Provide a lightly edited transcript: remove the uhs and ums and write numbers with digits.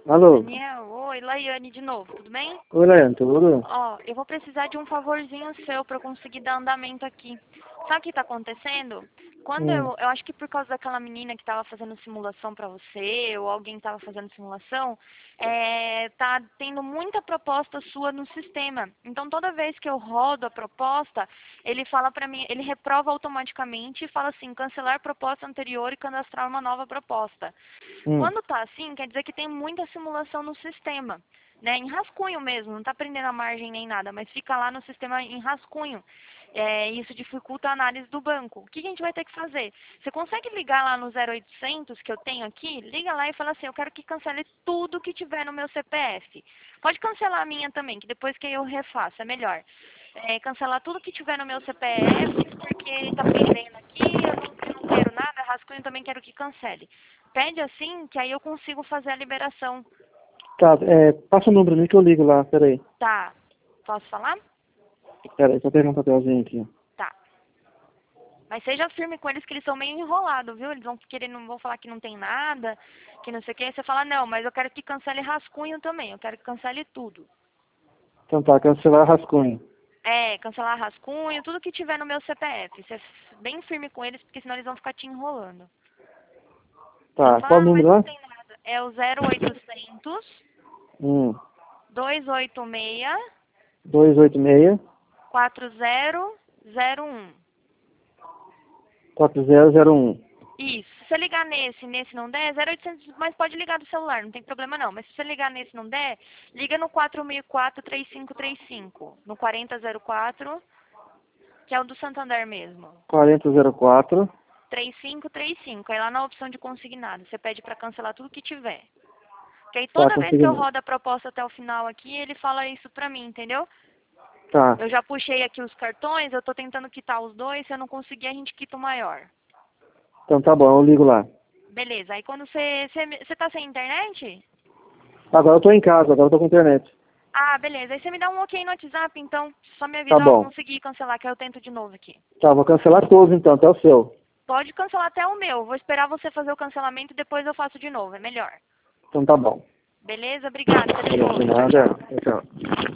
Alô? Daniel, oi, Laiane de novo, tudo bem? Oi, Leandro, tudo? Ó, eu vou precisar de um favorzinho seu para eu conseguir dar andamento aqui. Sabe o que tá acontecendo? Quando Hum, eu acho que por causa daquela menina que tava fazendo simulação para você, ou alguém tava fazendo simulação, tá tendo muita proposta sua no sistema. Então toda vez que eu rodo a proposta, ele fala para mim, ele reprova automaticamente e fala assim, cancelar proposta anterior e cadastrar uma nova proposta. hum. Quando tá assim, quer dizer que tem muita simulação no sistema, né? Em rascunho mesmo, não tá prendendo a margem nem nada, mas fica lá no sistema em rascunho. Isso dificulta a análise do banco. O que a gente vai ter que fazer? Você consegue ligar lá no 0800 que eu tenho aqui? Liga lá e fala assim, eu quero que cancele tudo que tiver no meu CPF. Pode cancelar a minha também, que depois que eu refaço, é melhor. Cancelar tudo que tiver no meu CPF, porque tá prendendo aqui, eu não quero nada, rascunho também quero que cancele. Pede assim, que aí eu consigo fazer a liberação. Tá, passa o número ali que eu ligo lá, peraí. Tá. Posso falar? Peraí, só pegar um papelzinho aqui. Tá. Mas seja firme com eles que eles são meio enrolados, viu? Eles vão querer, não vão falar que não tem nada, que não sei o que. Aí você fala, não, mas eu quero que cancele rascunho também. Eu quero que cancele tudo. Então tá, cancelar rascunho. Cancelar rascunho, tudo que tiver no meu CPF. Você é bem firme com eles, porque senão eles vão ficar te enrolando. Então Tá, fala, qual o ah, mas número não lá? tem nada. É o 0800 Hum, 286 286 4001. 4001. Isso. Se você ligar nesse não der, 0800, mas pode ligar do celular, não tem problema não. Mas se você ligar nesse não der, liga no 4004-3535, no 4004, que é o do Santander mesmo. 4004. 3535, aí lá na opção de consignado, você pede para cancelar tudo que tiver. Que aí Tá, toda vez que eu conseguindo. rodo a proposta até o final aqui, ele fala isso pra mim, entendeu? Tá, Eu já puxei aqui os cartões, eu tô tentando quitar os dois, se eu não conseguir a gente quita o maior. então tá bom, eu ligo lá. Beleza, aí quando você tá sem internet? Agora eu tô em casa, agora eu tô com internet. Ah, beleza. Aí você me dá um ok no WhatsApp, então. Só me Tá avisa, ó, bom. consegui cancelar, que aí eu tento de novo aqui. Tá, vou cancelar todos então, até o seu. Pode cancelar até o meu. Vou esperar você fazer o cancelamento e depois eu faço de novo. É melhor. Então tá bom. Beleza? Obrigada. Até De depois. Tchau, nada. tchau. Tchau.